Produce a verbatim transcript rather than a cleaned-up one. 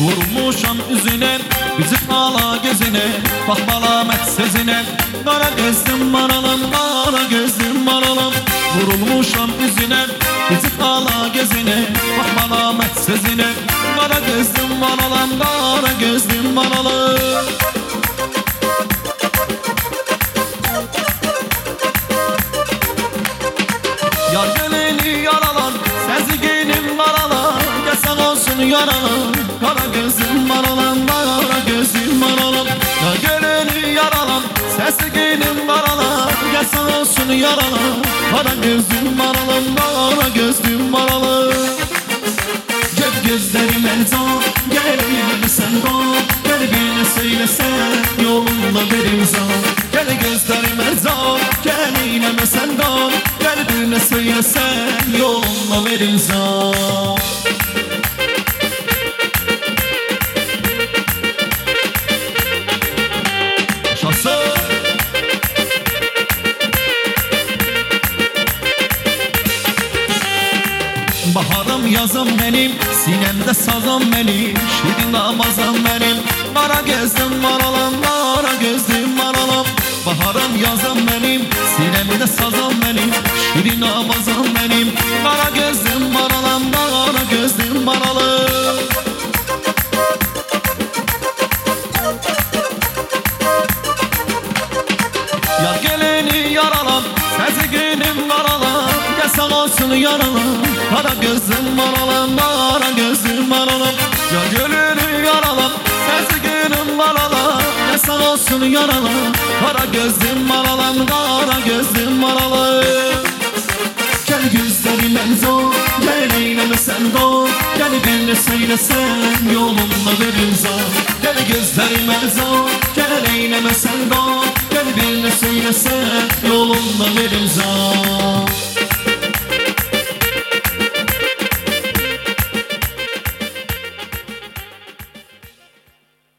Vurulmuşam üzüne, üzüp ala gözüne, bakmala mətsezine. Qara gözlüm maralım, qara gözlüm maralım. Vurulmuşam üzüne, üzüp ala gözüne, bakmala mətsezine. Qara gözlüm maralım, qara gözlüm maralım. Yar gönlünü yaralar, sezginim karalar. Desen olsun yaralar, kara gözüm maralan, kara gözüm maralan. Yar gönlünü yaralar, sezginim karalar. Desen olsun yaralar, kara gözüm maralan, kara gözüm maralan. Gök gözlerim elzam, gel bir sen ol. Gel bir söylesen, yolunda bir imza. Gel gözlerim elzam, gel ineme sen ol. Gel birine söylesen, yoluna ver imza. Şahsı baharım yazım benim, sinemde sazım benim, şirin namazım benim. Kara gözlüm maralam, kara gözlüm maralam. Baharım yazım benim, sinemde sazım benim, şirin namazım benim. Kara gözlüm maralam, kara gözlüm maralam. Yar geleni yaralan, sezginim karalan. Desen olsun yaralan, kara gözlüm maralan, kara gözlüm maralan. Yar geleni yaralan, sezginim karalan. Desen olsun yaralan, kara gözlüm maralan, kara gözlüm maralan. Gel gözlerim elzor, gel eyleme sen doğ. Gel birine söylesen, yolunda ver imza. Gel gözlerim elzor, gel eyleme sen doğ. Gel birine söylesen, yolunda ver imza.